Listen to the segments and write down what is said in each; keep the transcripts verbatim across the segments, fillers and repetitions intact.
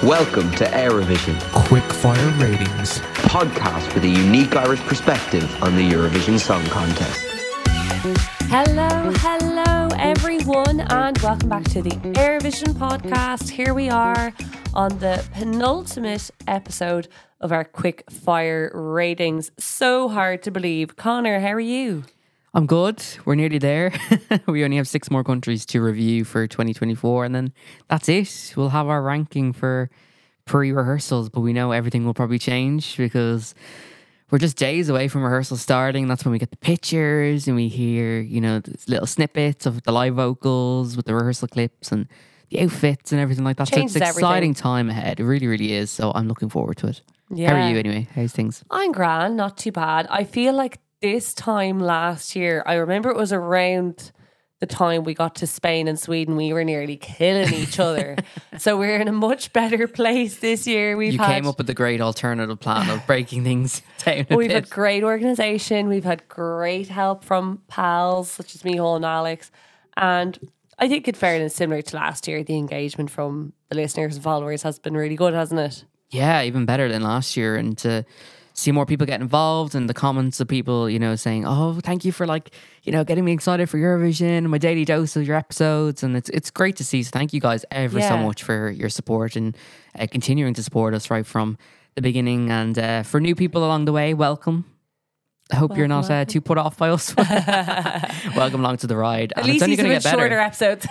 Welcome to Eurovision, Quickfire Ratings. podcast with a unique Irish perspective on the Eurovision Song Contest. Hello, hello everyone, and welcome back to the Eurovision podcast. Here we are on the penultimate episode of our quick fire ratings. So hard to believe. Connor, how are you? I'm good. We're nearly there. We only have six more countries to review for twenty twenty-four, and then that's it. We'll have our ranking for pre-rehearsals, but we know everything will probably change because we're just days away from rehearsal starting. That's when we get the pictures and we hear, you know, little snippets of the live vocals with the rehearsal clips and the outfits and everything like that. Changes so it's an exciting everything. time ahead. It really, really is. So I'm looking forward to it. Yeah. How are you anyway? How's things? I'm grand, not too bad. I feel like this time last year, I remember it was around the time we got to Spain and Sweden, we were nearly killing each other. So we're in a much better place this year. We've you had, came up with the great alternative plan of breaking things down a We've bit. had great organisation. We've had great help from pals such as Micheál and Alex. And I think in fairness, similar to last year, the engagement from the listeners and followers has been really good, hasn't it? Yeah, even better than last year. And to see more people get involved and the comments of people, you know, saying, oh, thank you for like, you know, getting me excited for Eurovision, my daily dose of your episodes. And it's it's great to see. So thank you guys ever so Yeah. much for your support and uh, continuing to support us right from the beginning. And uh, for new people along the way, welcome. I hope you're not uh, too put off by us. Welcome along to the ride. At And least it's only these going are to get shorter better. episodes.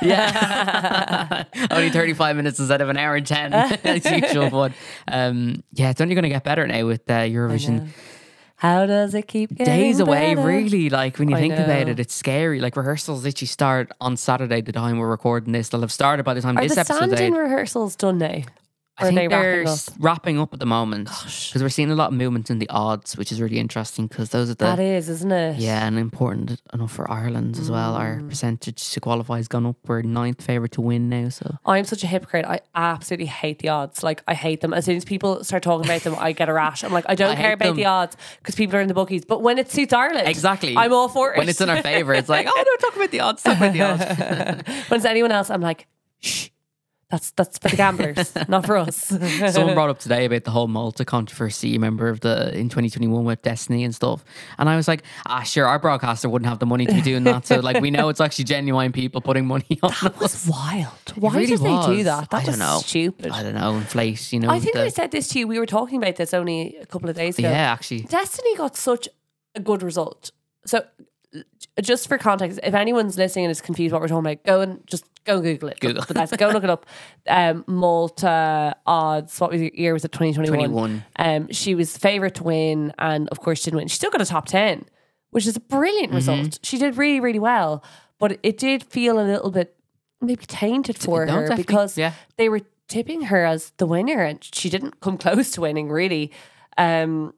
Yeah. Only thirty-five minutes instead of an hour and ten as usual. But um, yeah, it's only going to get better now with uh, Eurovision. How does it keep getting Days away, better? really. Like when you I think about know. it, it's scary. Like rehearsals literally start on Saturday, the time we're recording this. They'll have started by the time Are this the episode stand-in aired. rehearsals done now? I Or are think they they're wrapping up? s- wrapping up at the moment because we're seeing a lot of movement in the odds, which is really interesting because those are the That is, isn't it? yeah, and important enough for Ireland as well. Our Mm. percentage to qualify has gone up. We're ninth favourite to win now. So I'm such a hypocrite. I absolutely hate the odds. Like, I hate them. As soon as people start talking about them, I get a rash. I'm like, I don't I care hate about them. the odds because people are in the bookies. But when it suits Ireland, exactly, I'm all for it. when it's in our favour. It's like, oh no, talk about the odds. Talk about the odds. when it's anyone else, I'm like, shh. That's that's for the gamblers, not for us. Someone brought up today about the whole Malta controversy. You remember of the in twenty twenty-one with Destiny and stuff, and I was like, ah, sure, our broadcaster wouldn't have the money to be doing that. So like, we know it's actually genuine people putting money on That us. was wild. Why really did they do was. that? That I was don't know. stupid. I don't know, inflate. You know, I think the- I said this to you. We were talking about this only a couple of days ago. yeah, actually, Destiny got such a good result. So, just for context, if anyone's listening and is confused what we're talking about, go and just go and Google it. Google. It's the best. Go and look it up. Um, Malta odds. What was your year? Was it twenty twenty-one? twenty-one. Um, she was favourite to win, and of course she didn't win. She still got a top ten, which is a brilliant Mm-hmm. result. She did really, really well, but it did feel a little bit maybe tainted for No, her definitely, because yeah. they were tipping her as the winner, and she didn't come close to winning really. Um,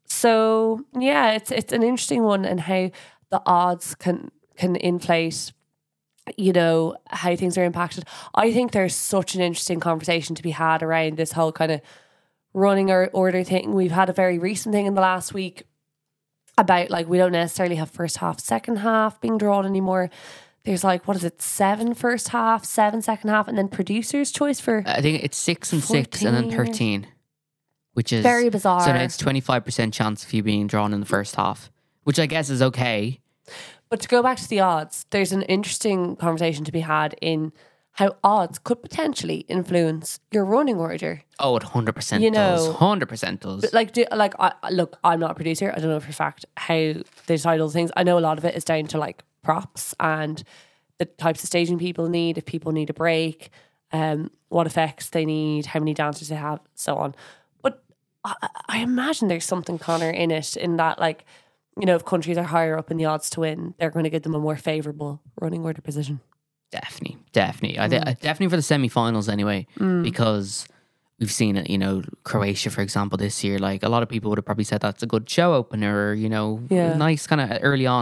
so yeah, it's it's an interesting one, and how the odds can can inflate, you know, how things are impacted. I think there's such an interesting conversation to be had around this whole kind of running or order thing. We've had a very recent thing in the last week about like we don't necessarily have first half, second half being drawn anymore. There's like, what is it, seven first half, seven second half, and then producer's choice for I think it's six and six and then fourteen. thirteen, which is Very bizarre. So now it's twenty-five percent chance of you being drawn in the first half, which I guess is okay. But to go back to the odds, there's an interesting conversation to be had in how odds could potentially influence your running order. Oh, it one hundred percent You does. know- one hundred percent does. But like, do, like, I, look, I'm not a producer. I don't know for a fact how they decide all the things. I know a lot of it is down to like props and the types of staging people need. If people need a break, um, what effects they need, how many dancers they have, so on. But I, I imagine there's something, Connor, in it, in that like, you know, if countries are higher up in the odds to win, they're going to give them a more favourable running order position. Definitely, definitely. I th- definitely for the semi-finals anyway, because we've seen it. You know, Croatia, for example, this year. Like a lot of people would have probably said that's a good show opener, or you know, Yeah. nice kind of early on.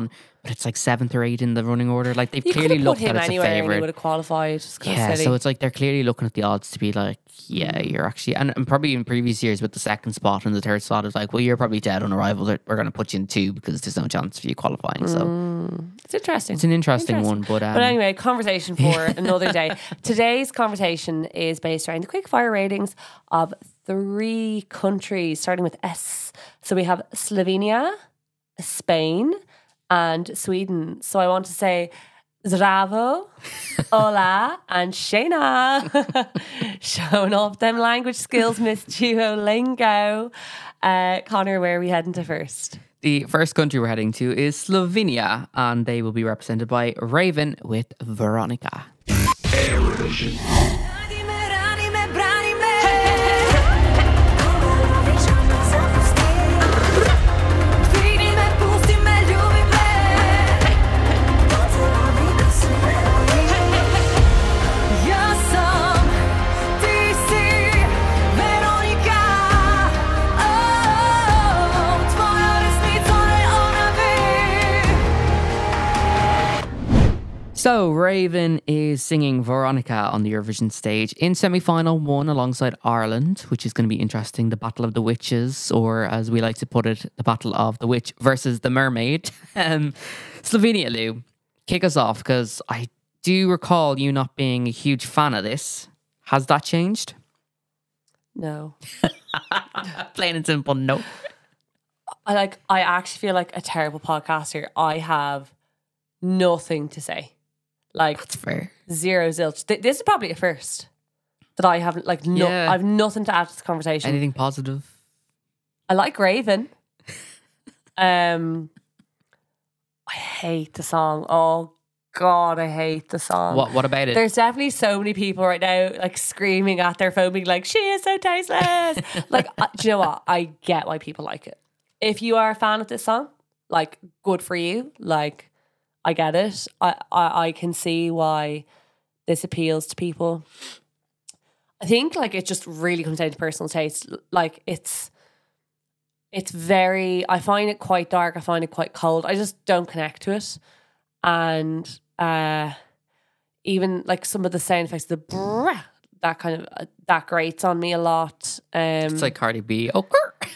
but it's like seventh or eighth in the running order. Like they've You clearly could have put looked him at it's a anywhere and he favorite. would have qualified. It's kind Yeah, of silly. so it's like they're clearly looking at the odds to be like, yeah, you're actually, and, and probably in previous years with the second spot and the third slot, it's like, well, you're probably dead on arrival. We're going to put you in two because there's no chance for you qualifying. So Mm, it's interesting. it's an interesting, Interesting. one. But, um, But anyway, conversation for another day. Today's conversation is based around the quickfire ratings of three countries, starting with S. So we have Slovenia, Spain, and Sweden. So I want to say Zdravo, Hola, and Shayna. Showing off them language skills, Miss Duolingo. Uh, Connor, where are we heading to first? the first country we're heading to is Slovenia, and they will be represented by Raven with Veronica. So, Raven is singing Veronica on the Eurovision stage in semi-final one alongside Ireland, which is going to be interesting. The Battle of the Witches, or as we like to put it, the Battle of the Witch versus the Mermaid. um, Slovenia, Lou, kick us off, because I do recall you not being a huge fan of this. Has that changed? No. Plain and simple, no. I like. I actually feel like a terrible podcaster. I have nothing to say. Like That's fair. zero zilch. Th- This is probably a first that I haven't like. No, Yeah. I've nothing to add to this conversation. Anything positive? I like Raven. um, I hate the song. Oh God, I hate the song. What What about it? There's definitely so many people right now like screaming at their phone, being like, "She is so tasteless." Like, uh, do you know what? I get why people like it. If you are a fan of this song, like, good for you. Like, I get it. I, I, I can see why this appeals to people. I think like it just really comes down to personal taste. Like it's it's very I find it quite dark. I find it quite cold. I just don't connect to it. And uh even like some of the sound effects, the brah, that kind of uh, that grates on me a lot. Um It's like Cardi B. Oh,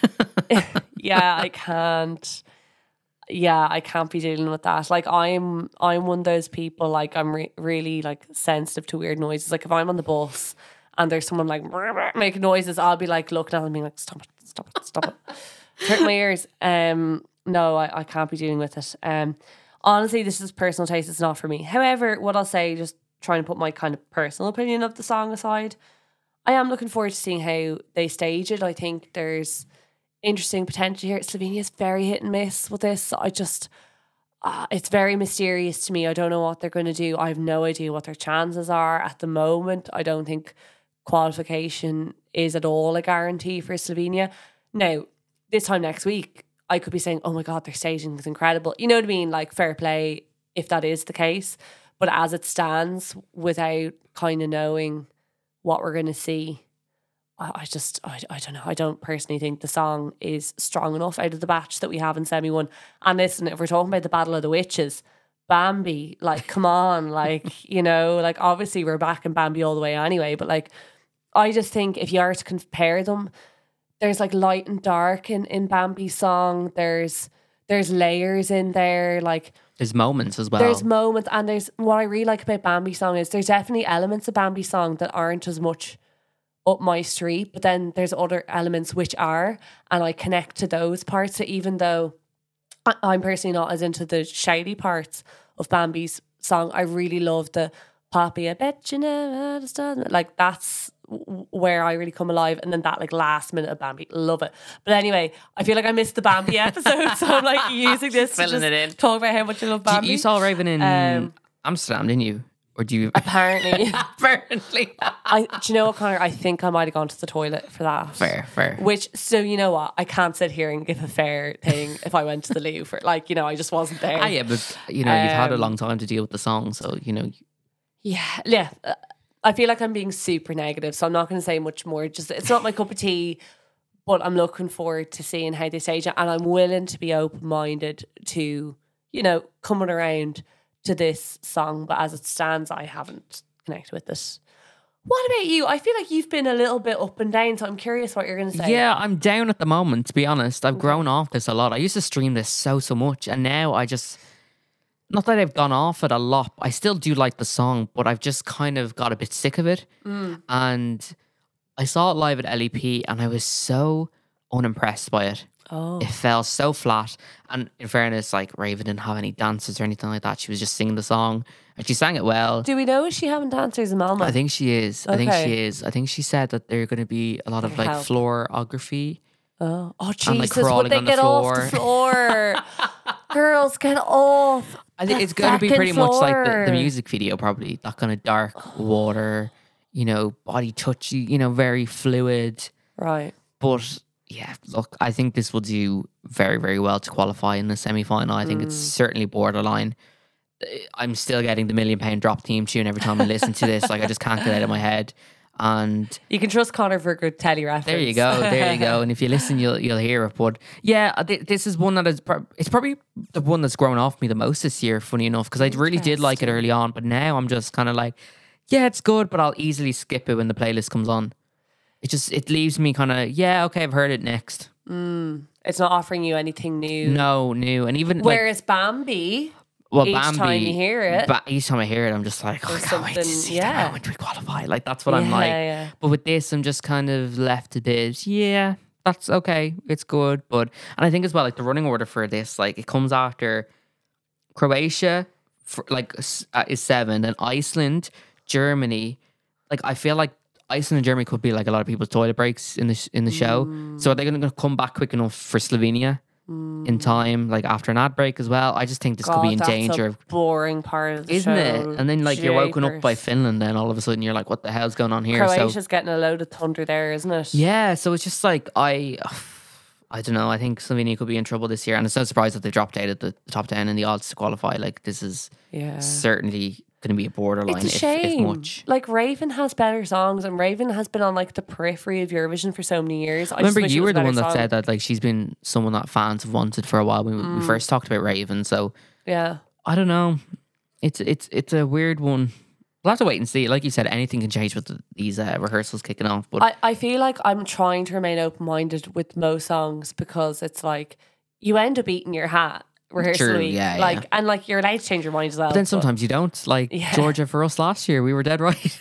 yeah, I can't. Yeah, I can't be dealing with that. Like I'm, I'm one of those people. Like I'm re- really like sensitive to weird noises. Like if I'm on the bus and there's someone like making noises, I'll be like looking at them, and being like, "Stop it! Stop it! Stop it!" Hurt my ears. Um, no, I, I can't be dealing with it. Um, honestly, this is personal taste. It's not for me. However, what I'll say, just trying to put my kind of personal opinion of the song aside, I am looking forward to seeing how they stage it. I think there's interesting potential here. Slovenia is very hit and miss with this. I just, uh, it's very mysterious to me. I don't know what they're going to do. I have no idea what their chances are at the moment. I don't think qualification is at all a guarantee for Slovenia. Now, this time next week, I could be saying, oh my God, their staging is incredible. You know what I mean? Like fair play if that is the case. But as it stands, without kind of knowing what we're going to see, I I just, I, I don't know. I don't personally think the song is strong enough out of the batch that we have in semi one. And listen, if we're talking about the Battle of the Witches, Bambi, like, come on, like, you know, like, obviously we're back in Bambi all the way anyway. But like, I just think if you are to compare them, there's like light and dark in, in Bambi's song. There's, there's layers in there. Like, There's moments as well. there's moments, and there's what I really like about Bambi's song is there's definitely elements of Bambi's song that aren't as much up my street, but then there's other elements which are, and I connect to those parts. So even though I- I'm personally not as into the shouty parts of Bambi's song, I really love the Poppy, I bet you never understood. Like that's w- where I really come alive. And then that like last minute of Bambi, love it. But anyway, I feel like I missed the Bambi episode, so I'm like using this to Filling just it in. talk about how much I love Do you- Bambi. You saw Raven in Um, Amsterdam, didn't you? Or do you? Apparently, Apparently. I do you know what, Connor? I think I might have gone to the toilet for that. Fair, fair. Which, so you know what? I can't sit here and give a fair thing if I went to the loo for, like, you know, I just wasn't there. Ah, yeah, but you know, you've had a Um, long time to deal with the song, so you know. Yeah, yeah. Uh, I feel like I'm being super negative, so I'm not going to say much more. Just it's not my cup of tea, but I'm looking forward to seeing how they stage it, and I'm willing to be open minded to you know, coming around to this song. But as it stands, I haven't connected with it. What about you? I feel like you've been a little bit up and down, so I'm curious what you're going to say. Yeah, I'm down at the moment, to be honest. I've grown off this a lot. I used to stream this so, so much. And now I just, not that I've gone off it a lot. I still do like the song, but I've just kind of got a bit sick of it. Mm. And I saw it live at L E P and I was so unimpressed by it. Oh. It fell so flat. And in fairness, like Raven didn't have any dancers or anything like that. She was just singing the song and she sang it well. Do we know is she having dancers in Malmo? I think she is. I think Okay. she is. I think she said that there are going to be a lot of like Help. floorography. Oh, oh Jesus! And, like, crawling Would they on the get off the floor. floor? Girls, get off. I think the it's going to be fucking pretty much like the, floor. the music video, probably. That kind of dark water, you know, body touchy, you know, very fluid. Right. But yeah, look, I think this will do very, very well to qualify in the semi final. I think it's Mm. certainly borderline. I'm still getting the million pound drop theme tune every time I listen to this. Like, I just can't get it out of my head. And You can trust Connor for a good telly reference. there you go, there you go. And if you listen, you'll you'll hear it. But yeah, th- this is one that is pro- it's probably the one that's grown off me the most this year. Funny enough, because I really did like it early on, but now I'm just kind of like, yeah, it's good, but I'll easily skip it when the playlist comes on. It just it leaves me kind of yeah, okay, I've heard it next. It's not offering you anything new. No, new, and even like, Whereas Bambi, well, each Bambi, time you hear it, ba- each time I hear it, I'm just like, oh, I There's can't wait to something- see yeah. that moment we qualify. Like that's what I'm Yeah, like. yeah. But with this, I'm just kind of left a bit. Yeah, that's okay. It's good, but and I think as well, like the running order for this, like it comes after Croatia, for, like s- uh, is seven, then Iceland, Germany. Like I feel like Iceland and Germany could be like a lot of people's toilet breaks in the sh- in the show. Mm. So are they going to come back quick enough for Slovenia? In time, like after an ad break as well. I just think this God, could be in that's danger a of boring part of the isn't show. it? And then like you're woken up by Japers. Finland, then all of a sudden you're like, what the hell's going on here? Croatia's So getting a load of thunder there, isn't it? yeah, so it's just like I, I don't know. I think Slovenia could be in trouble this year, and it's no surprise that they dropped out at the top ten in the odds to qualify. Like this is Yeah. certainly going to be a borderline. It's a if, shame. if much. Like Raven has better songs, and Raven has been on like the periphery of Eurovision for so many years. I, I remember just wish you it was were a the better one that song. said that like she's been someone that fans have wanted for a while when we, Mm. we first talked about Raven. So Yeah. I don't know. It's it's it's a weird one. We'll have to wait and see. Like you said, anything can change with the, these uh, rehearsals kicking off. But I, I feel like I'm trying to remain open minded with most songs because it's like you end up eating your hat rehearsal True, week. yeah, like yeah. and like you're allowed to change your mind as well. But then but sometimes you don't. Like Yeah. Georgia for us last year, we were dead right.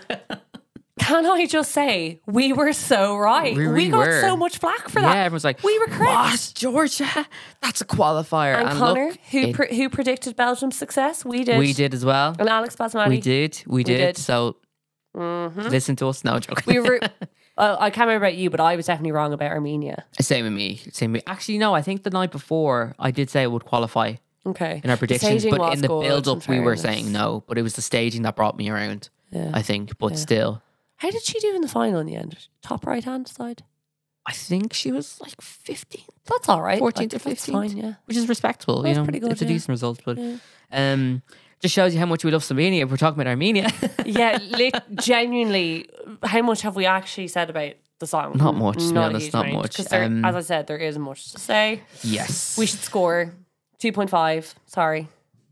can I just say we were so right? We We, really got were. so much flack for yeah, that. everyone's like, We were correct. "What? Georgia? That's a qualifier." And, And Connor, look, who it- pre- who predicted Belgium's success? We did. we did as well. And Alex Basmati. We did. We did. did. So Mhm. listen to us. No joke. We were. Well, I can't remember about you, but I was definitely wrong about Armenia. Same with me. Same with me. Actually, no. I think the night before I did say it would qualify Okay. in our The predictions, staging but was in the good, build in up we were fairness. saying no. But it was the staging that brought me around. Yeah. I think. But still, How did she do in the final in the end? Top right hand side. I think she was like fifteenth. That's all right. fourteenth Like, to that's fifteenth, fine, yeah. which is respectable. That's you know, pretty good, it's a yeah. decent result, but Yeah. um, just shows you how much we love Slovenia. If we're talking about Armenia, Yeah, lit, genuinely, how much have we actually said about the song? Not much, to be a honest, huge not amount, much. 'cause there- Um, as I said, there isn't much to say. yes, We should score two point five. Sorry.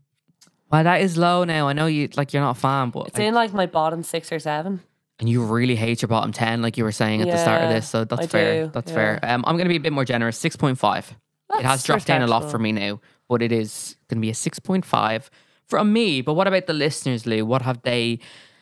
Well, that is low now. I know you like you're not a fan, but It's like, in like my bottom six or seven. and you really hate your bottom ten, like you were saying at the start of Yeah, this. So that's I fair. do, That's yeah. fair. Um, I'm going to be a bit more generous. Six point five. It has That's dropped down a lot respectable. for me now, but it is going to be a six point five from me. But what about the listeners, Lou? What have they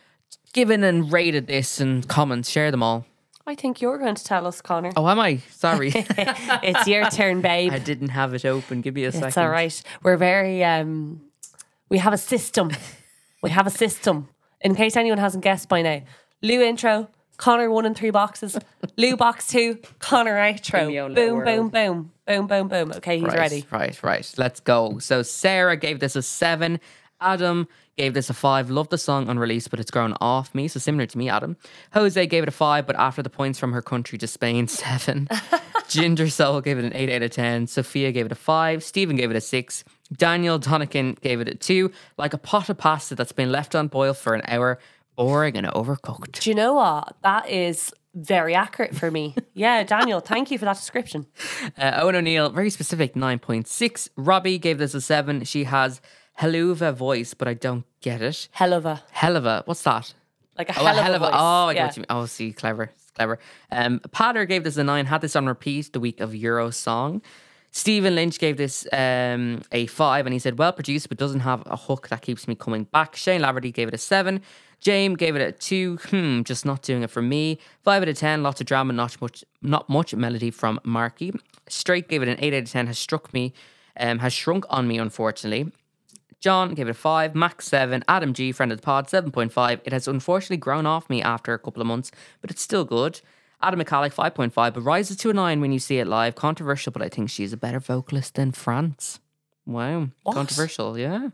given and rated this and comments? Share them all. I think you're going to tell us, Connor. Oh, am I? Sorry. It's your turn, babe. I didn't have it open. Give me a second. It's all right. We're very um we have a system. We have a system. In case anyone hasn't guessed by now. Lou intro, Connor one and three boxes. Lou box two, Connor outro. In my own Boom, little boom, world. boom. Boom, boom, boom. Okay, he's Right, ready. Right, right. Let's go. So Sarah gave this a seven. Adam gave this a five. Loved the song on release, but it's grown off me. So similar to me, Adam. Jose gave it a five, but after the points from her country to Spain, seven. Ginger Soul gave it an eight out of ten. Sophia gave it a five. Stephen gave it a six. Daniel Donican gave it a two. Like a pot of pasta that's been left on boil for an hour. Boring and overcooked. Do you know what? That is very accurate for me. Yeah, Daniel, thank you for that description. Uh, Owen O'Neill, very specific, nine point six. Robbie gave this a seven. She has Helluva voice, but I don't get it. Hell of a, Helluva, what's that? like a Oh, hell, a hell of of a a. voice. Oh, I get yeah. what you mean. Oh, see, clever. It's clever. Um, Patter gave this a nine. Had this on repeat the week of Euro Song. Stephen Lynch gave this um, a five, and he said, well produced, but doesn't have a hook that keeps me coming back. Shane Laverty gave it a seven. James gave it a two. Hmm, just not doing it for me. Five out of ten. Lots of drama, not much, not much melody from Marky. Straight gave it an eight out of ten. Has struck me, um, has shrunk on me, unfortunately. John gave it a five. Max seven. Adam G, friend of the pod, seven point five. It has unfortunately grown off me after a couple of months, but it's still good. Adam McCallick, five point five, but rises to a nine when you see it live. Controversial, but I think she's a better vocalist than France. Wow. What? Controversial, yeah.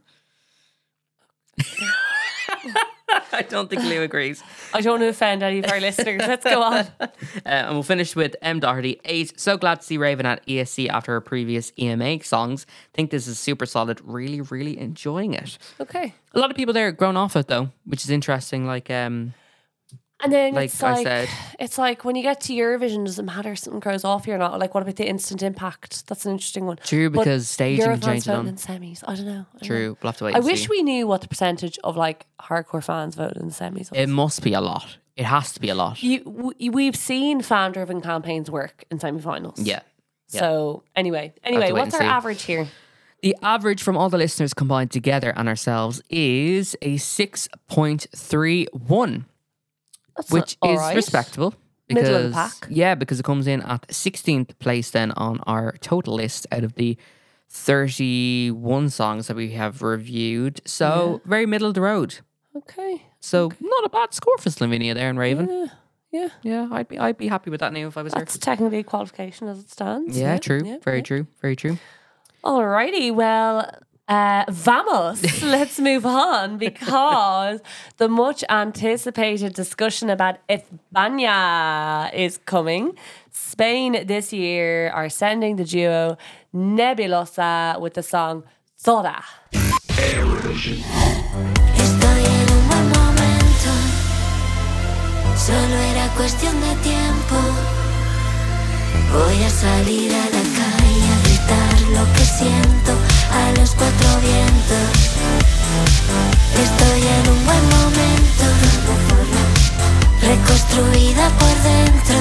I don't think Lou agrees. I don't want to offend any of our listeners. Let's go on. Uh, and we'll finish with M. Doherty, eight. So glad to see Raven at E S C after her previous E M A songs. Think this is super solid. Really, really enjoying it. Okay. A lot of people there grown off it though, which is interesting. Like, um, And then like it's I like, said, it's like when you get to Eurovision, does it matter if something grows off you or not? Like, what about the instant impact? That's an interesting one. true, But because staging Eurofans changed it voting on. in semis. I don't know. I don't True, know. we'll have to wait I and wish see. we knew what the percentage of like hardcore fans voted in the semis was. It must be a lot. It has to be a lot. you, w- we've seen fan-driven campaigns work in semi-finals. Yeah. Yeah. So anyway, anyway, wait what's and our see. average here? The average from all the listeners combined together and ourselves is a six point three one. That's Which all is right. respectable. Middle of the because- pack. Yeah, because it comes in at sixteenth place then on our total list out of the thirty-one songs that we have reviewed. So very middle of the road. Okay. So not a bad score for Slovenia there and Raven. Yeah. Yeah. Yeah, I'd be I'd be happy with that now if I was her. That's technically a qualification as it stands. Yeah, true. Yeah, very yeah. true. Very true. Alrighty, well, uh, vamos. Let's move on because the much anticipated discussion about España is coming. Spain this year are sending the duo Nebulosa with the song Zora. Estoy en un buen momento, solo era cuestión de tiempo. Voy a salir a la calle a gritar lo que siento a los cuatro vientos. Estoy en un buen momento, reconstruida por dentro.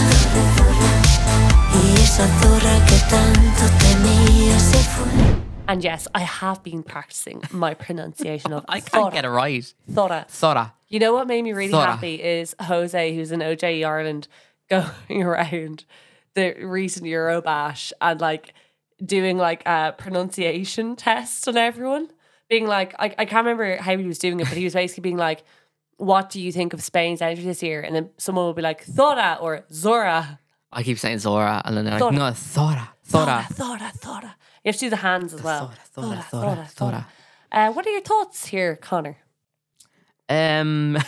Y esa zorra que tanto temía se fue. And yes, I have been practicing my pronunciation of I can't Zora. get it right. Zora. Sora. You know what made me really Zora. happy is Jose, who's in O J E Ireland, going around the recent Eurobash and like doing like a pronunciation test on everyone. Being like, I, I can't remember how he was doing it, but he was basically being like, what do you think of Spain's entry this year? And then someone will be like, Zora or Zora. I keep saying Zora and then they're like, Zora. no, Thora. Thora. Zora, Zora. You have to do the hands as well. Zora, Zora, Zora, Zora. Uh, what are your thoughts here, Connor? Um,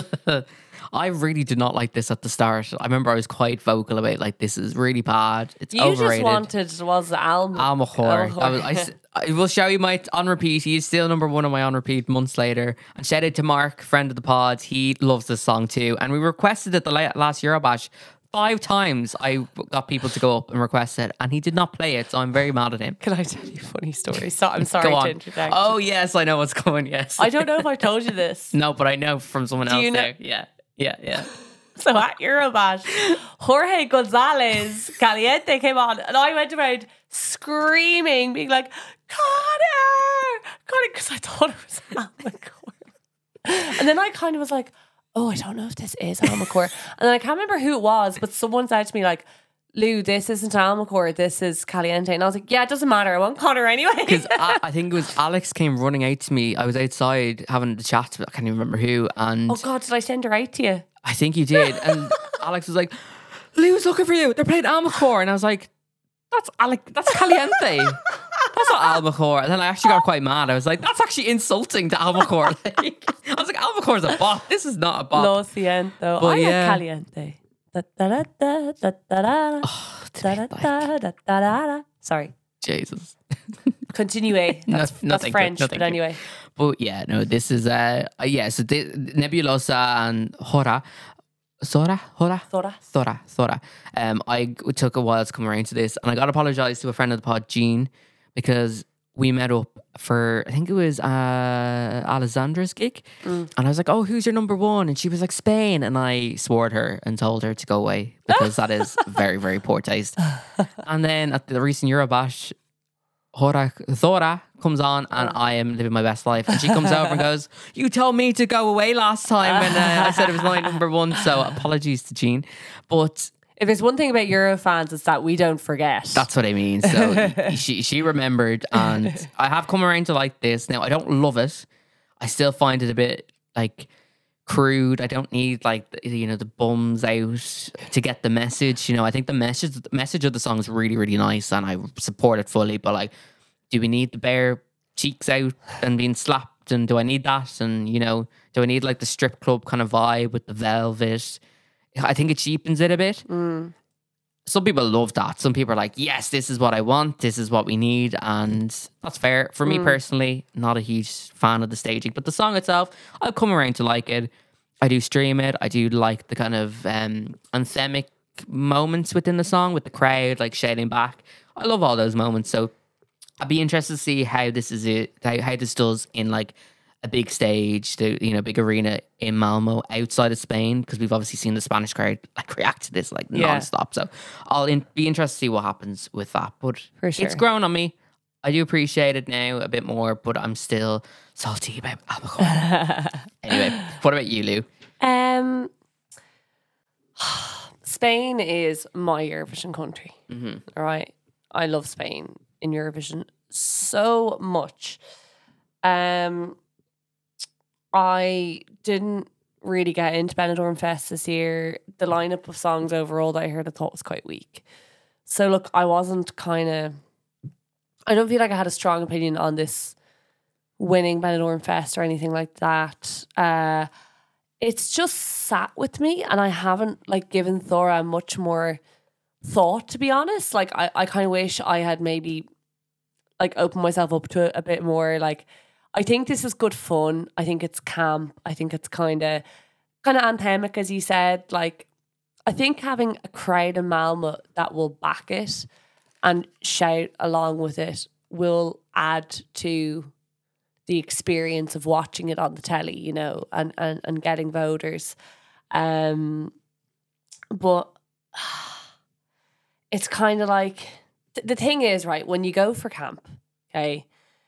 I really did not like this at the start. I remember I was quite vocal about like this is really bad. It's You overrated. just wanted was Alm. Almahor. Almahor. I, was, I, s- I will show you my on repeat. He is still number one on my on repeat months later. And shout out to Mark, friend of the pod. He loves this song too. And we requested it the la- last Eurobash. Five times I got people to go up and request it, and he did not play it. So I'm very mad at him. Can I tell you a funny story? So, I'm sorry Go to on. interject. Oh yes, I know what's coming. Yes. I don't know if I told you this. No, but I know from someone Do else you know- now. Yeah. Yeah. Yeah. So at Eurobash, Jorge Gonzalez Caliente came on, and I went around screaming, being like, Connor! Connor, because I thought it was Almacore. And then I kind of was like, oh, I don't know if this is Almacore. And then I can't remember who it was, but someone said to me, like, Lou, this isn't Almacore, this is Caliente. And I was like, yeah, it doesn't matter. I want Connor anyway. Because I, I think it was Alex came running out to me. I was outside having the chat. I can't even remember who. And Oh, God, did I send her out to you? I think you did. And Alex was like, Lou's looking for you. They're playing Almacore. And I was like, that's Alex. That's Caliente. That's not Almacore. And then I actually got quite mad. I was like, that's actually insulting to Almacore. Like, I was like, Almacore's a bop. This is not a bop. Lo siento. But I yeah. yeah. Caliente. Da, da, da, da, da, da, da. Da, da, da, da, da, da. Sorry. Jesus. Continue. That's, No- that's nothing good, French, nothing but good. anyway. But yeah, no, this is, uh, uh, yeah, so the, Nebulosa and Hora Sora, Hora, Thora. Thora, Thora. Um, I g- it took a while to come around to this, and I got to apologize to a friend of the pod, Jean, because we met up for I think it was uh, Alessandra's gig, and I was like, "Oh, who's your number one?" And she was like, "Spain," and I swore at her and told her to go away because that is very, very poor taste. And then at the recent Eurobash, Hora, Thora comes on, and I am living my best life. And she comes over and goes, "You told me to go away last time," and uh, I said it was my number one. So apologies to Jean, but If there's one thing about Euro fans, it's that we don't forget. that's what I mean. So she she remembered, and I have come around to like this. Now I don't love it. I still find it a bit like crude. I don't need like the, you know the bums out to get the message. You know, I think the message the message of the song is really really nice, and I support it fully. But like, do we need the bare cheeks out and being slapped? And do I need that? And you know, do I need like the strip club kind of vibe with the velvet? I think it cheapens it a bit. Mm. Some people love that. Some people are like, yes, this is what I want. This is what we need. And that's fair. For me personally, not a huge fan of the staging. But the song itself, I've come around to like it. I do stream it. I do like the kind of um, anthemic moments within the song with the crowd like shouting back. I love all those moments. So I'd be interested to see how this is it, how, how this does in like a big stage, the you know big arena in Malmo outside of Spain, because we've obviously seen the Spanish crowd like react to this like Yeah. non-stop. So I'll in, be interested to see what happens with that. But For sure. it's grown on me. I do appreciate it now a bit more, but I'm still salty about Albacore. Anyway, what about you, Lou? Um, Spain is my Eurovision country. Mhm. All right, I love Spain in Eurovision so much. Um, I didn't really get into Benidorm Fest this year. The lineup of songs overall that I heard, I thought was quite weak. So look, I wasn't kind of. I don't feel like I had a strong opinion on this winning Benidorm Fest or anything like that. Uh, it's just sat with me, and I haven't like given Thora much more thought, to be honest. Like I, I kind of wish I had maybe like opened myself up to it a bit more. Like I think this is good fun. I think it's camp. I think it's kind of kind of anthemic, as you said. Like I think having a crowd in Malmo that will back it and shout along with it will add to the experience of watching it on the telly, you know, and, and, and getting voters. Um, but it's kind of like, th- the thing is, right, when you go for camp, okay,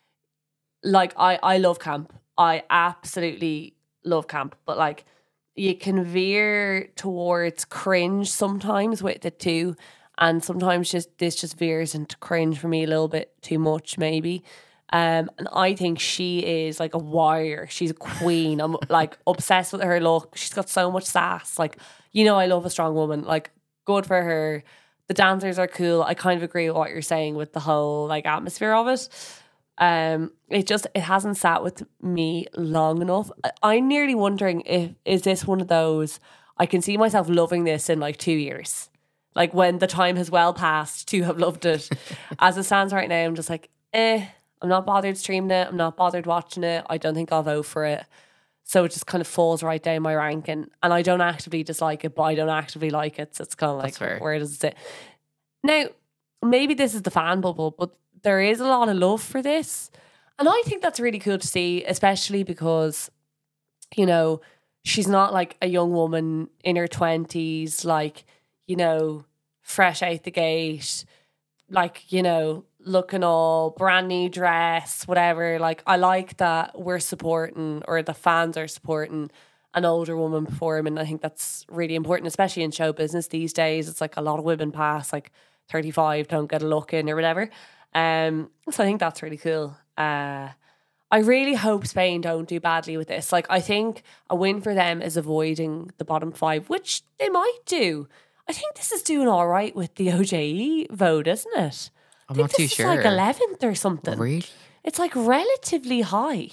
like I, I love camp. I absolutely love camp, but like you can veer towards cringe sometimes with it too. And sometimes just this just veers into cringe for me a little bit too much, maybe. Um, and I think she is like a warrior. She's a queen. I'm like obsessed with her look. She's got so much sass. Like, you know, I love a strong woman. Like, good for her. The dancers are cool. I kind of agree with what you're saying with the whole like atmosphere of it. Um, it just it hasn't sat with me long enough. I, I'm nearly wondering if is this one of those I can see myself loving this in like two years. Like when the time has well passed to have loved it. As it stands right now, I'm just like, eh, I'm not bothered streaming it. I'm not bothered watching it. I don't think I'll vote for it. So it just kind of falls right down my ranking. And I don't actively dislike it, but I don't actively like it. So it's kind of like, That's fair. where does it sit? Now, maybe this is the fan bubble, but there is a lot of love for this. And I think that's really cool to see, especially because, you know, she's not like a young woman in her twenties, like, you know, fresh out the gate, like, you know, looking all brand new dress, whatever. Like, I like that we're supporting, or the fans are supporting an older woman performing. I think that's really important, especially in show business these days. It's like a lot of women past like thirty-five don't get a look in or whatever. Um, so I think that's really cool. Uh, I really hope Spain don't do badly with this. Like, I think a win for them is avoiding the bottom five, which they might do. I think this is doing all right with the O J E vote, isn't it? I'm I think not too this sure. Is like eleventh or something. Really? It's like relatively high.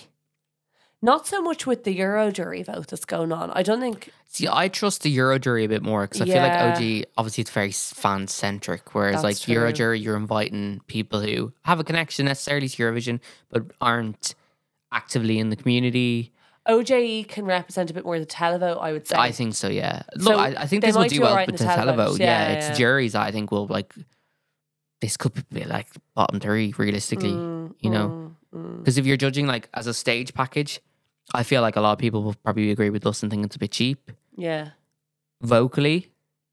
Not so much with the Euro jury vote that's going on. I don't think. See, I trust the Euro jury a bit more because I feel Yeah. like O G, obviously, it's very fan centric. Whereas, That's like Euro true. jury, you're inviting people who have a connection necessarily to Eurovision, but aren't actively in the community. O J E can represent a bit more the televote, I would say. I think so, yeah. Look, So I, I think they this will might do do well alright with in the the televote. televote. Yeah, Yeah, yeah, it's yeah. juries. I think will like this could be like bottom three realistically. Mm, you know, because if you're judging like as a stage package, I feel like a lot of people will probably agree with us and think it's a bit cheap. Yeah. Vocally,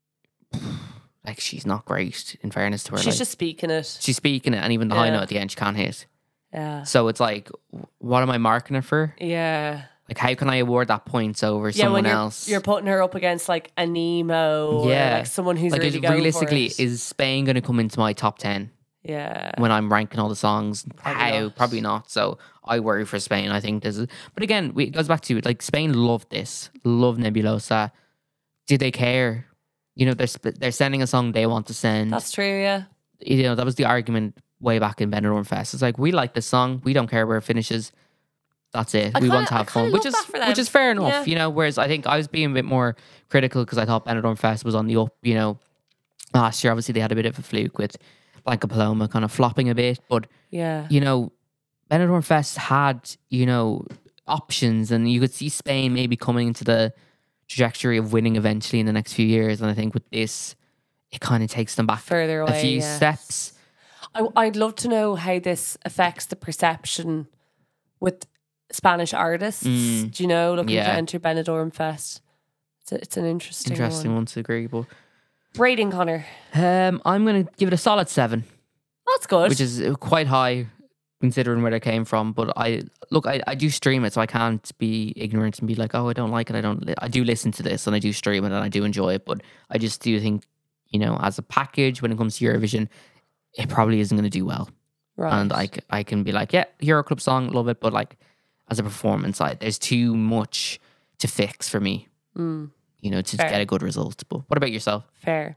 like she's not great. In fairness to her, She's like, just speaking it. she's speaking it, and even the high Yeah. note at the end she can't hit. Yeah. So it's like, what am I marking her for? Yeah. Like, how can I award that points over Yeah, someone when you're, else? you're putting her up against like a Nemo yeah, or like someone who's like really is- going realistically, for it. is Spain going to come into my top ten Yeah. when I'm ranking all the songs? Probably how? not. Probably not. So I worry for Spain. I think this is, but again, we, it goes back to like Spain loved this, love Nebulosa. Did they care? You know, they're sp- they're sending a song they want to send. That's true, yeah. You know, that was the argument way back in Benidorm Fest. It's like, we like this song, we don't care where it finishes. That's it. I we kinda- want to I have kinda fun, which love is that for them. which is fair enough. Yeah. You know, whereas I think I was being a bit more critical because I thought Benidorm Fest was on the up. You know, last year obviously they had a bit of a fluke with Blanca Paloma kind of flopping a bit, but Yeah. you know, Benidorm Fest had, you know, options, and you could see Spain maybe coming into the trajectory of winning eventually in the next few years. And I think with this, it kind of takes them back Further away, a few yes. steps. I, I'd love to know how this affects the perception with Spanish artists. Mm. Do you know, looking Yeah. to enter Benidorm Fest? It's, a, it's an interesting, Interesting one. one to agree, but Rating, Connor. um, I'm going to give it a solid seven, That's good. which is uh, quite high considering where they came from. But I look, I, I do stream it, so I can't be ignorant and be like, oh, I don't like it. I don't. Li-. I do listen to this and I do stream it and I do enjoy it. But I just do think, you know, as a package when it comes to Eurovision, it probably isn't going to do well. right. And I, c- I can be like, yeah, Euro Club song, love it, but like as a performance, I, there's too much to fix for me, Mm, you know, to Fair. get a good result. But what about yourself? fair.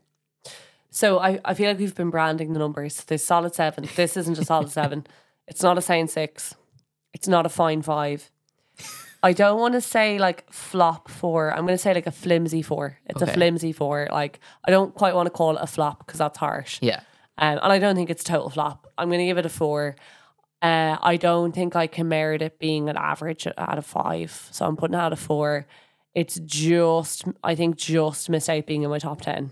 So I, I feel like we've been branding the numbers. There's solid seven. This isn't a solid seven. It's not a sound six. It's not a fine five. I don't want to say like flop four. I'm going to say like a flimsy four. It's Okay. a flimsy four. Like I don't quite want to call it a flop because that's harsh. Yeah. Um, and I don't think it's a total flop. I'm going to give it a four. Uh, I don't think I can merit it being an average out of five. So I'm putting it out of four. It's just, I think, just missed out being in my top ten.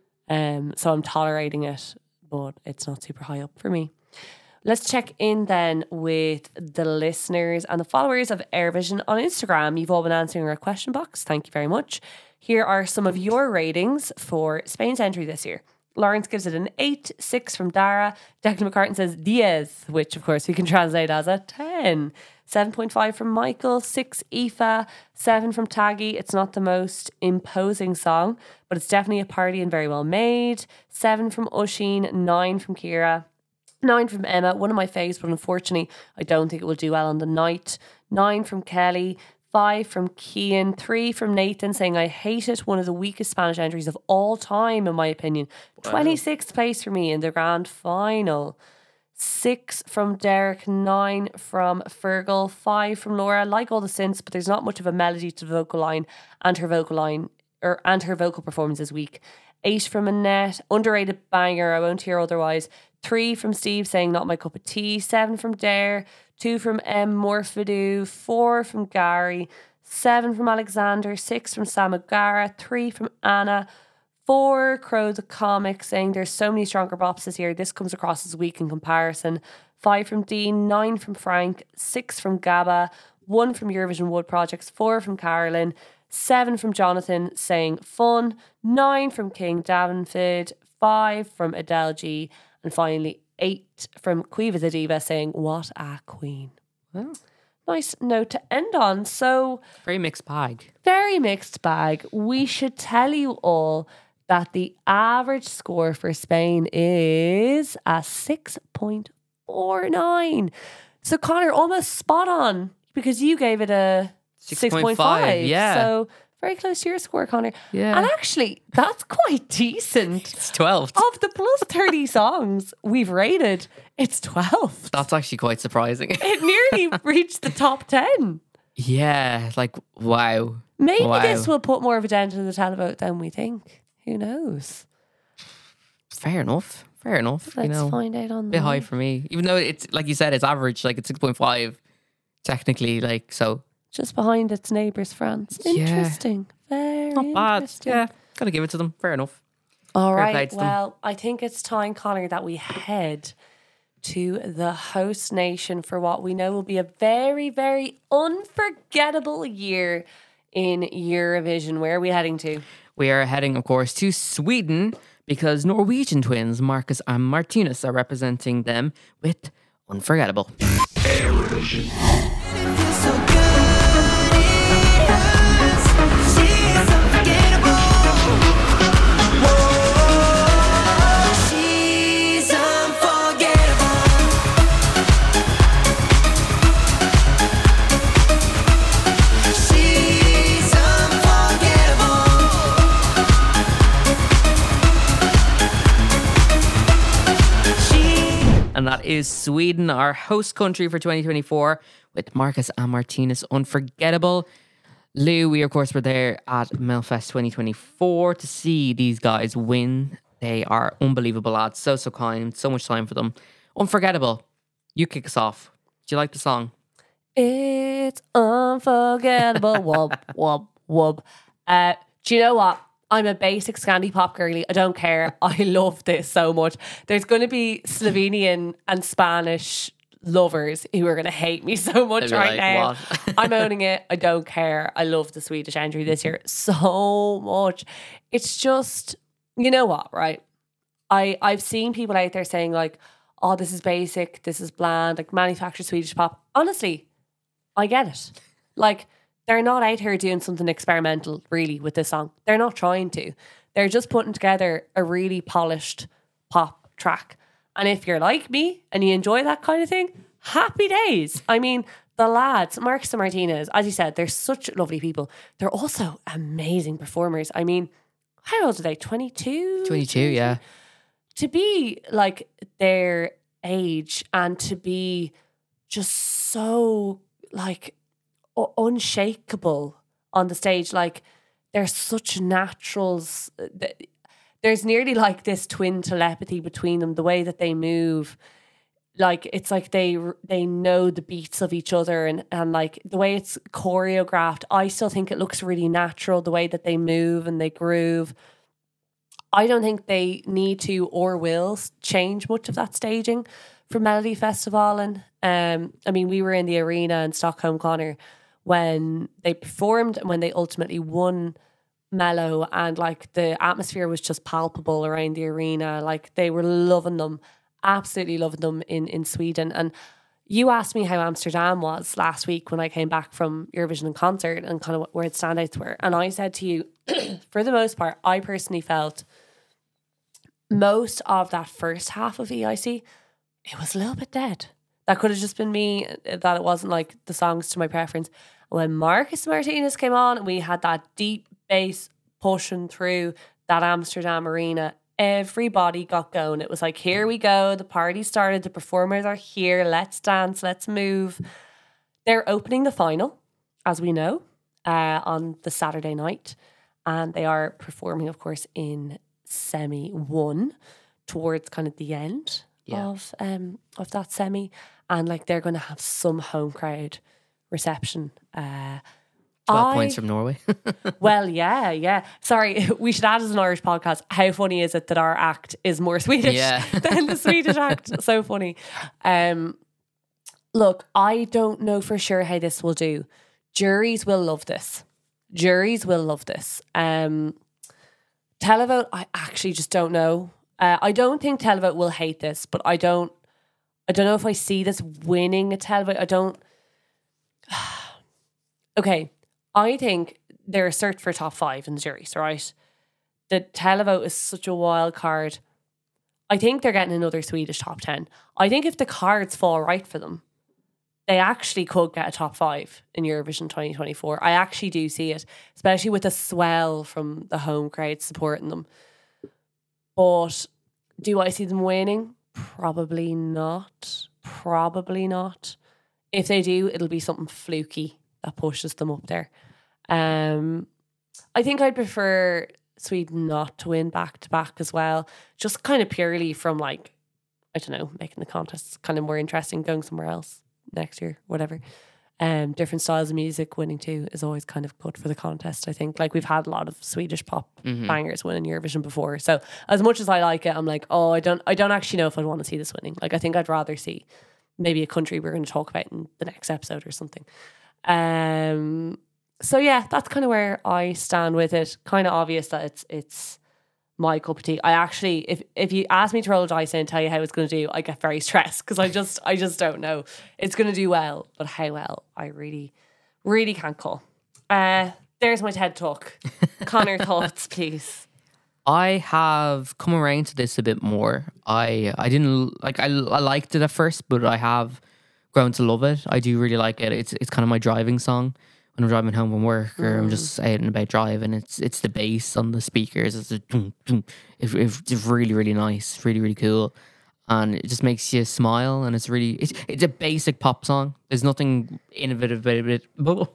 Um, so I'm tolerating it, but it's not super high up for me. Let's check in then with the listeners and the followers of Airvision on Instagram. You've all been answering our question box. Thank you very much. Here are some of your ratings for Spain's entry this year. Lawrence gives it an eight, six from Dara. Declan McCartan says diez, which of course we can translate as a ten. seven point five from Michael, six Aoife, seven from Taggy. It's not the most imposing song, but it's definitely a party and very well made. seven from Usheen, nine from Kira. Nine from Emma, one of my faves, but unfortunately, I don't think it will do well on the night. Nine from Kelly, five from Kian, three from Nathan saying, I hate it. One of the weakest Spanish entries of all time, in my opinion. twenty-sixth place for me in the grand final. Six from Derek, nine from Fergal, five from Laura. I like all the synths, but there's not much of a melody to the vocal line, and her vocal line or and her vocal performance is weak. Eight from Annette, underrated banger, I won't hear otherwise. Three from Steve saying not my cup of tea. Seven from Dare. Two from M. Morfidou. Four from Gary. Seven from Alexander. Six from Sam O'Gara. Three from Anna. Four Crow the Comic saying there's so many stronger bops this year. This comes across as weak in comparison. Five from Dean. Nine from Frank. Six from Gabba. One from Eurovision Wood Projects. Four from Carolyn. Seven from Jonathan saying fun. Nine from King Davenford. Five from Adele G. And finally, eight from Quiva the Diva saying, what a queen. Well, nice note to end on. So, Very mixed bag. very mixed bag. We should tell you all that the average score for Spain is a six point four nine. So, Connor, almost spot on because you gave it a six point five. yeah. So, very close to your score, Connor. Yeah. And actually, that's quite decent. It's twelve. Of the plus thirty songs we've rated, it's twelve. That's actually quite surprising. It nearly reached the top ten. Yeah, like, wow. Maybe Wow. this will put more of a dent in the televote than we think. Who knows? Fair enough. Fair enough. Let's you know, find out on a bit the high for me. Even though it's, like you said, it's average. Like, it's six point five technically. Like, so just behind its neighbours, France. Yeah. Interesting. Very Not bad. interesting. Yeah, gotta give it to them. Fair enough. All Fair play right. to them. Well, I think it's time, Connor, that we head to the host nation for what we know will be a very, very unforgettable year in Eurovision. Where are we heading to? We are heading, of course, to Sweden because Norwegian twins Marcus and Martinus are representing them with Unforgettable. And that is Sweden, our host country for twenty twenty-four, with Marcus and Martinus Unforgettable. Lou, we of course were there at Melfest twenty twenty-four to see these guys win. They are unbelievable lads, so, so kind, so much time for them. Unforgettable. You kick us off. Do you like the song? It's unforgettable. Wub, wub, wub. Uh, do you know what? I'm a basic Scandi pop girly. I don't care. I love this so much. There's going to be Slovenian and Spanish lovers who are going to hate me so much They'll be right like, now. "What?" I'm owning it. I don't care. I love the Swedish entry this year so much. It's just, you know what, right? I, I've seen people out there saying like, oh, this is basic, this is bland, like manufactured Swedish pop. Honestly, I get it. Like, they're not out here doing something experimental, really, with this song. They're not trying to. They're just putting together a really polished pop track. And if you're like me and you enjoy that kind of thing, happy days. I mean, the lads, Marcus and Martinez, as you said, they're such lovely people. They're also amazing performers. I mean, how old are they? twenty-two? twenty-two, yeah. To be like their age and to be just so like u- unshakable on the stage, like they're such naturals. Th- There's nearly like this twin telepathy between them, the way that they move. Like it's like they they know the beats of each other, and, and like the way it's choreographed, I still think it looks really natural, the way that they move and they groove. I don't think they need to or will change much of that staging for Melody Festival. And um, I mean, we were in the arena in Stockholm, Connor, when they performed and when they ultimately won Mellow, and like the atmosphere was just palpable around the arena. Like they were loving them, absolutely loving them in, in Sweden. And you asked me how Amsterdam was last week when I came back from Eurovision concert and kind of where its standouts were. And I said to you, for the most part, I personally felt most of that first half of E I C, it was a little bit dead. That could have just been me, that it wasn't like the songs to my preference. When Marcus Martinez came on and we had that deep bass pushing through that Amsterdam arena, everybody got going. It was like, here we go, the party started, the performers are here, let's dance, let's move. They're opening the final, as we know, uh, on the Saturday night, and they are performing, of course, in semi one towards kind of the end Yeah. of um of that semi, and like they're going to have some home crowd reception. Uh, twelve I- points from Norway. well, yeah, yeah. Sorry, we should add as an Irish podcast. How funny is it that our act is more Swedish Yeah. than the Swedish act? So funny. Um, look, I don't know for sure how this will do. Juries will love this. Juries will love this. Um, Televote, I actually just don't know. Uh, I don't think Televote will hate this, but I don't. I don't know if I see this winning a Televote. I don't. Okay. I think they're a search for top five in the juries, right? The Televote is such a wild card. I think they're getting another Swedish top ten. I think if the cards fall right for them, they actually could get a top five in Eurovision twenty twenty-four. I actually do see it, especially with the swell from the home crowd supporting them. But do I see them winning? Probably not. Probably not. If they do, it'll be something fluky that pushes them up there. Um, I think I'd prefer Sweden not to win back to back as well. Just kind of purely from like, I don't know, making the contest kind of more interesting, going somewhere else next year, whatever. um, different styles of music winning too is always kind of good for the contest, I think. Like, we've had a lot of Swedish pop Mm-hmm. bangers winning Eurovision before. So as much as I like it, I'm like, oh, I don't I don't actually know if I'd want to see this winning. Like, I think I'd rather see maybe a country we're going to talk about in the next episode or something. Um, so yeah, that's kind of where I stand with it. Kind of obvious that it's it's my cup of tea. I actually, if if you ask me to roll a dice and tell you how it's going to do, I get very stressed because I just I just don't know. It's going to do well, but how well, I really, really can't call. Uh, there's my TED talk. Connor, thoughts, please. I have come around to this a bit more. I I didn't like I, I liked it at first, but I have grown to love it. I do really like it. It's it's kind of my driving song when I'm driving home from work, or I'm just out and about driving. It's it's the bass on the speakers. It's a dum, dum. It, it's really really nice, really really cool, and it just makes you smile. And it's really it's it's a basic pop song. There's nothing innovative about it.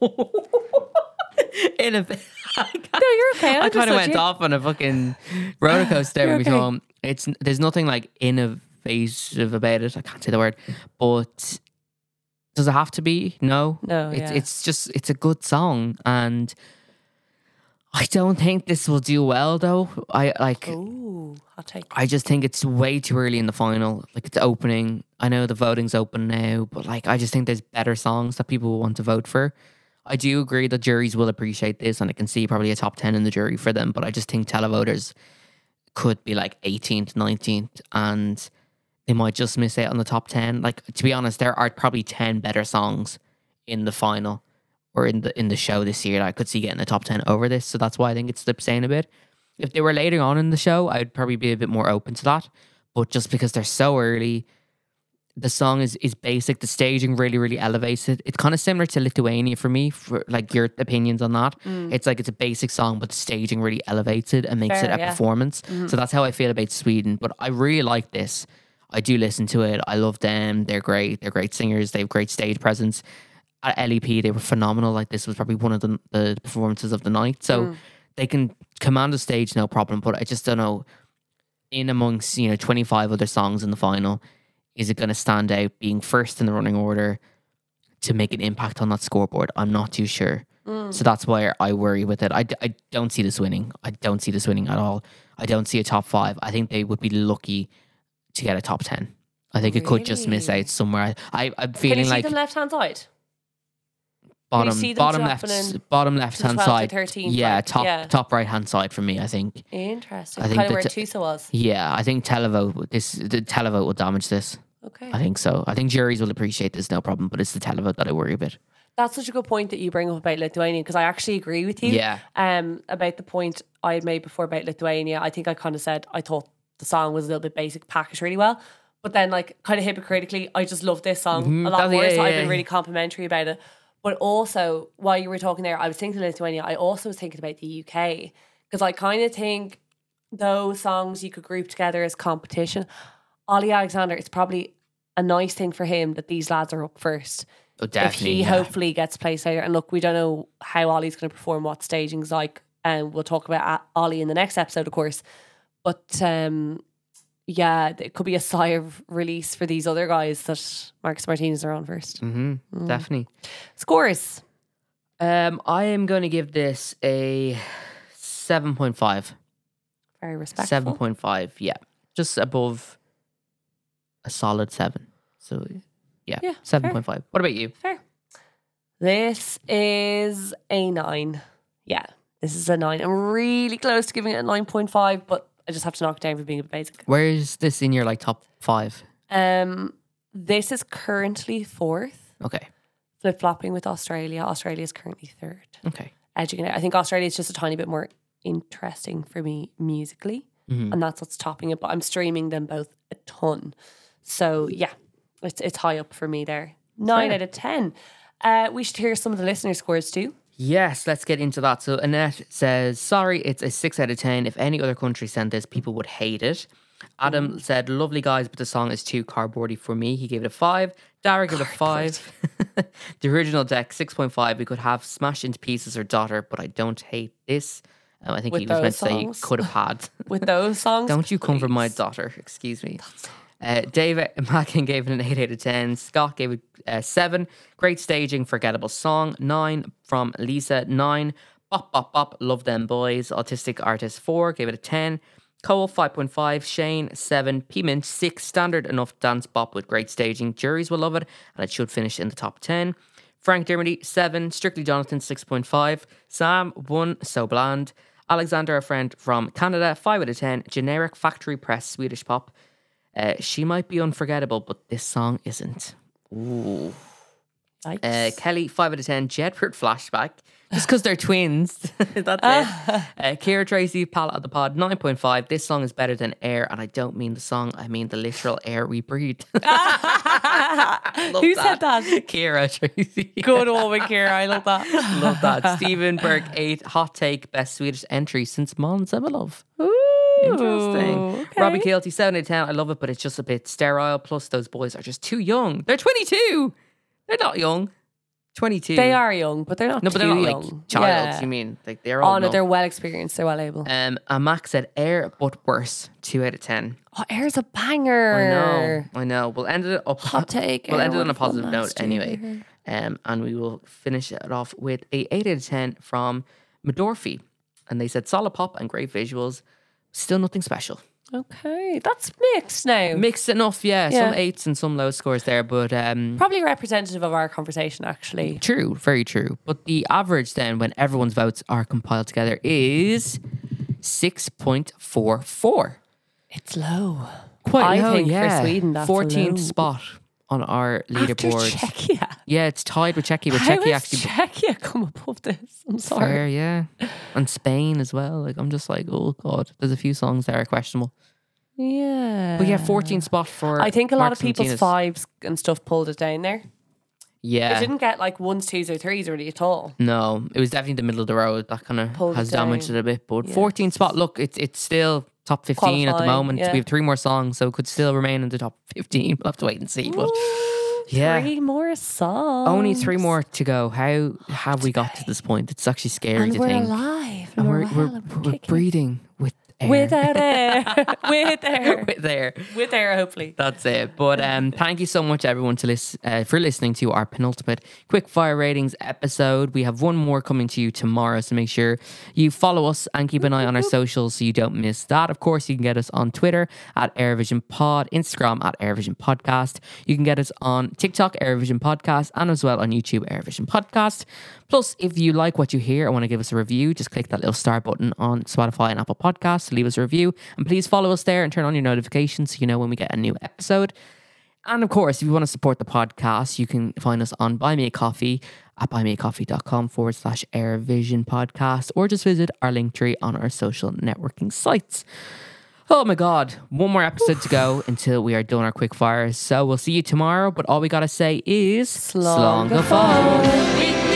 Innovative. No, you're okay. I kind of went you. off on a fucking roller coaster You're every okay. time. It's there's nothing like innovative about it. I can't say the word, but does it have to be? No, No, It's yeah. it's just it's a good song, and I don't think this will do well though. I like. Ooh, hot take. I just think it's way too early in the final. Like, it's opening. I know the voting's open now, but like I just think there's better songs that people will want to vote for. I do agree that juries will appreciate this, and I can see probably a top ten in the jury for them, but I just think televoters could be like eighteenth, nineteenth, and they might just miss out on the top ten. Like, to be honest, there are probably ten better songs in the final or in the in the show this year that I could see getting the top ten over this, so that's why I think it slips down a bit. If they were later on in the show, I'd probably be a bit more open to that, but just because they're so early, the song is, is basic. The staging really, really elevates it. It's kind of similar to Lithuania for me, for like your opinions on that. It's like it's a basic song, but the staging really elevates it and makes Fair, it a yeah. performance. So that's how I feel about Sweden. But I really like this. I do listen to it. I love them. They're great. They're great singers. They have great stage presence. At L E P, they were phenomenal. Like, this was probably one of the, the performances of the night. So they can command the stage, no problem. But I just don't know, in amongst, you know, twenty-five other songs in the final, is it going to stand out being first in the running order to make an impact on that scoreboard? I'm not too sure. So that's why I worry with it. I, d- I don't see this winning. I don't see this winning at all. I don't see a top five. I think they would be lucky to get a top ten. I think it could just miss Really? out somewhere. I, I'm Can feeling you see like them left hand side? bottom see them bottom dropping left in bottom left hand twelfth or side. thirteenth, Yeah, like, top yeah. top right hand side for me, I think. Interesting. I think Kind of where that- Tusa was. Yeah, I think televote this the televote will damage this. Okay. I think so. I think juries will appreciate this, no problem, but it's the televote that I worry about. That's such a good point that you bring up about Lithuania, because I actually agree with you. Yeah. Um, about the point I had made before about Lithuania. I think I kind of said I thought the song was a little bit basic, packaged really well. But then, like, kind of hypocritically, I just love this song Mhm. a lot That's- more. yeah, so I've yeah, been yeah. really complimentary about it. But also, while you were talking there, I was thinking Lithuania. I also was thinking about the U K, because I kind of think those songs you could group together as competition. Ollie Alexander, it's probably a nice thing for him that these lads are up first. Oh, If definitely. he yeah. hopefully gets placed later. And look, we don't know how Ollie's going to perform, what staging's like. And we'll talk about A- Ollie in the next episode, of course. But um, yeah, it could be a sigh of release for these other guys that Marcus Martinez are on first. Mm-hmm, Definitely. Scores. Um, I am going to give this a seven point five. Very respectful. seven point five, yeah. Just above a solid seven. So, yeah, Yeah, seven point five. What about you? Fair. This is a nine. Yeah, this is a nine. I'm really close to giving it a nine point five, but I just have to knock it down for being a bit basic. Where is this in your, like, top five? Um, this is currently fourth. Okay. Flip flopping with Australia. Australia is currently third. Okay. Edging it out. I think Australia is just a tiny bit more interesting for me musically, Mhm. and that's what's topping it. But I'm streaming them both a ton, so yeah, it's it's high up for me there. Nine Fair. out of ten. Uh, we should hear some of the listener scores too. Yes, let's get into that. So Annette says, sorry, it's a six out of ten. If any other country sent this, people would hate it. Adam said, lovely guys, but the song is too cardboardy for me. He gave it a five. Dara gave it a five. The original deck, six point five. We could have Smash Into Pieces or Daughter, but I don't hate this. Um, I think With he was meant those to say songs? could have had. With those songs, Don't you come for my please. daughter, excuse me. Uh, David Mackin gave it an eight out of ten. Scott gave it a seven. Great staging, forgettable song. nine from Lisa. nine. Bop, bop, bop. Love them boys. Autistic Artist four. Gave it a ten. Cole five point five. Shane seven. P-Mint six. Standard enough dance bop with great staging. Juries will love it, and it should finish in the top ten. Frank Dermody seven. Strictly Jonathan six point five. Sam one. So bland. Alexander, a friend from Canada, five out of ten. Generic factory press Swedish pop. Uh, she might be unforgettable, but this song isn't. Ooh. Uh, Kelly, five out of ten. Jedward Flashback. Just because they're twins. That's it. Uh, Kira Tracy, Palette of the Pod, nine point five. This song is better than air, and I don't mean the song, I mean the literal air we breathe. Who that. said that? Kira Tracy. Good woman, Kira. I love that. Love that. Stephen Berg, eight. Hot take, best Swedish entry since Mon Semelov. Ooh, Interesting. okay. Robbie Keelty, seven out of ten. I love it, but it's just a bit sterile. Plus, those boys are just too young. They're twenty-two. They're not young. twenty-two. They are young, but they're not No, too but they're not young. like child. Yeah. You mean like they're old Oh no, enough. they're well experienced. They're well able. Um, and Max said air, but worse. Two out of ten. Oh, Air's a banger. I know. I know. We'll end it up. Hot take. We'll Air end it on a won positive from note last anyway. year. Um, and we will finish it off with a eight out of ten from Medorfi, and they said solid pop and great visuals. Still nothing special. Okay, that's mixed now. Mixed enough, yeah. Yeah. Some eights and some low scores there, but um, Probably representative of our conversation, actually. true, very true. But the average then, when everyone's votes are compiled together, is six point four four. It's low. Quite I low, think for yeah. Sweden, that's fourteenth low. spot on our After leaderboard. Czechia. Yeah, it's tied with Czechia. But How Czechia has actually Czechia come above this? I'm sorry. fair, yeah, and Spain as well. Like I'm just like, oh god, there's a few songs there are questionable. Yeah. But yeah, fourteenth spot for. I think a lot Marcus of people's Martinez. fives and stuff pulled it down there. Yeah, It didn't get like ones, twos, or threes really at all. no, it was definitely the middle of the road that kind of Pulled has it down. damaged it a bit. But Yes. fourteenth spot, look, it's it's still top fifteen at the Qualifying, moment. yeah. We have three more songs, so it could still remain in the top fifteen. We'll have to wait and see. But Ooh, yeah. Three more songs. only three more to go. How have we got to this point? It's actually scary And to we're think. alive. And And we're we're, we're, well, and we're kicking. breathing with air. Without air. With air. with air. With air, hopefully. That's it. But um, thank you so much, everyone, to lis- uh, for listening to our penultimate quick fire ratings episode. We have one more coming to you tomorrow, so make sure you follow us and keep an eye on our socials so you don't miss that. Of course, you can get us on Twitter at Airvision Pod, Instagram at Airvision Podcast. You can get us on TikTok, Airvision Podcast, and as well on YouTube, Airvision Podcast. Plus, if you like what you hear and want to give us a review, just click that little star button on Spotify and Apple Podcasts to leave us a review. And please follow us there and turn on your notifications so you know when we get a new episode. And of course, if you want to support the podcast, you can find us on Buy Me a Coffee at buymeacoffee.com forward slash Airvision Podcast, or just visit our link tree on our social networking sites. Oh my God, one more episode to go until we are done our quick fires. So we'll see you tomorrow, but all we got to say is Slán go Slán go fóill.